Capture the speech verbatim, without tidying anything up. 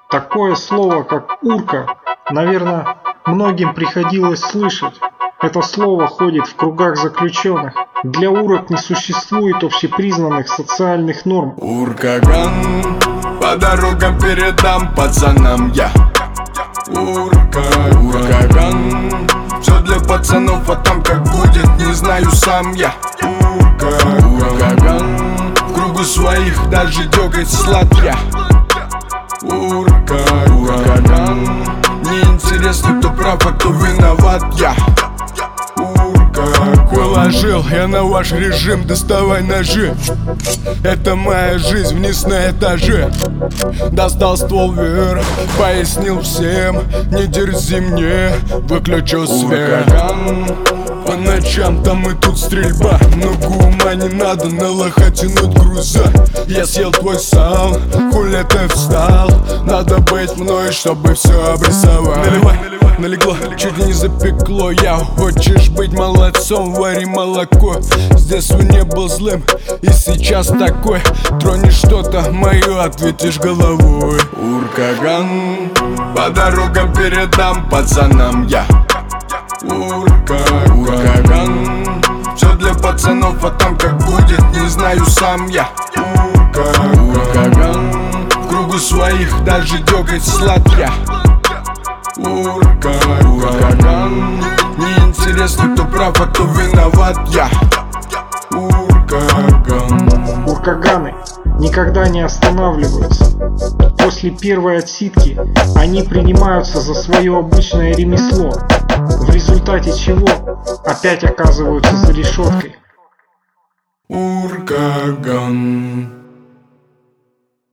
Такое слово, как урка, наверное, многим приходилось слышать. Это слово ходит в кругах заключенных. Для урок не существует общепризнанных социальных норм. Уркаган, по дорогам передам пацанам я. Урка, уркаган, все для пацанов, а там как будет, не знаю сам я. Урка, уркаган, в кругу своих даже дёготь сладкий. Урка, уркаган, неинтересно, кто прав, а кто виноват я. Положил я на ваш режим, доставай ножи. Это моя жизнь вниз на этаже. Достал ствол вверх, пояснил всем: не дерзи мне, выключил свет. По ночам там и тут стрельба, много ума не надо на лоха тянуть груза. Я съел твой сал, хули ты встал? Надо быть мной, чтобы все обрисовать. Наливай, налегло, чуть не запекло. Я хочешь быть молодцом, вари молоко. С детства не был злым и сейчас такой. Тронешь что-то мое, ответишь головой. Уркаган, по дорогам передам пацанам я. Урка, уркаган, все для пацанов, а там как будет, не знаю сам я. Урка, уркаган, в кругу своих даже дёготь сладкий. Урка, уркаган, неинтересно, кто прав, а кто виноват я. Уркаган. Уркаганы никогда не останавливаются. После первой отсидки они принимаются за свое обычное ремесло, в результате чего опять оказываются за решеткой. Уркаган.